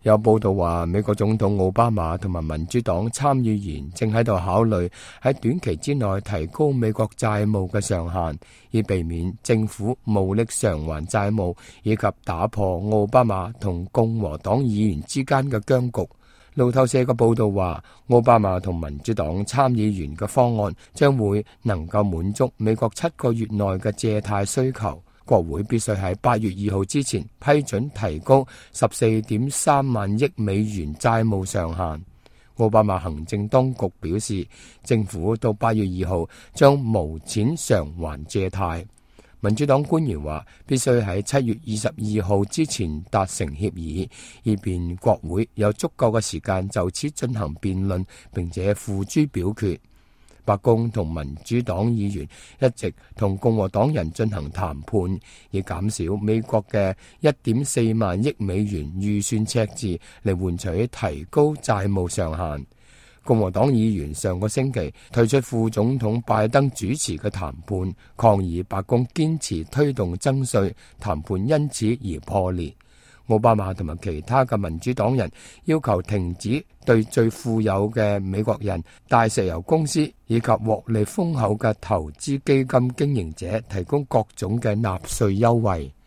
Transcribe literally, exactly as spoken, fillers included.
有報道話，美國總統奧巴馬同埋民主黨參議員正喺度考慮喺短期之內提高美國債務嘅上限，以避免政府無力償還債務，以及打破奧巴馬同共和黨議員之間嘅僵局。路透社嘅報道話，奧巴馬同民主黨參議員嘅方案將會能夠滿足美國七個月內嘅借貸需求。國會必須喺八月二號之前批准提高十四點三萬億美元債務上限。奧巴馬行政當局表示，政府到八月二號將無錢償還借貸。民主黨官員話，必須喺七月二十二號之前達成協議，以便國會有足夠嘅時間就此進行辯論，並且付諸表決。白宮同民主黨議員一直同共和黨人進行談判，以減少美國嘅一點四萬億美元預算赤字，嚟換取提高債務上限。共和黨議員上個星期退出副總統拜登主持嘅談判，抗議白宮堅持推動增稅，談判因此而破裂。奧巴馬同埋其他嘅民主黨人要求停止對最富有嘅美國人、大石油公司以及獲利豐厚嘅投資基金經營者提供各種嘅納稅優惠。